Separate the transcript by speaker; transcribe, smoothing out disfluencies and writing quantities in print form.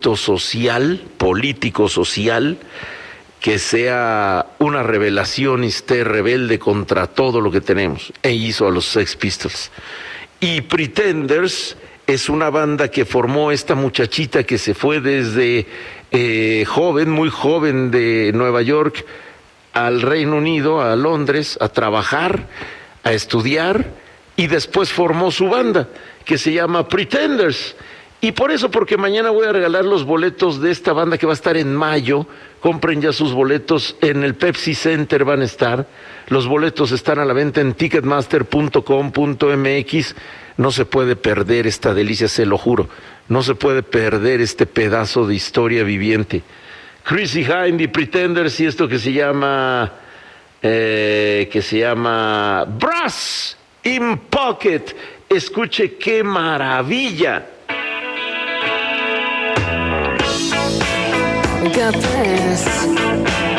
Speaker 1: proyecto social, político social, que sea una revelación y esté rebelde contra todo lo que tenemos. E hizo a los Sex Pistols. Y Pretenders es una banda que formó esta muchachita que se fue desde joven, muy joven, de Nueva York al Reino Unido, a Londres, a trabajar, a estudiar, y después formó su banda, que se llama Pretenders. Y por eso, porque mañana voy a regalar los boletos de esta banda que va a estar en mayo. Compren ya sus boletos, en el Pepsi Center van a estar. Los boletos están a la venta en ticketmaster.com.mx. No se puede perder esta delicia, se lo juro. No se puede perder este pedazo de historia viviente. Chrissie Hynde y Pretenders, y esto que se llama Brass in Pocket. Escuche qué maravilla.
Speaker 2: Got this.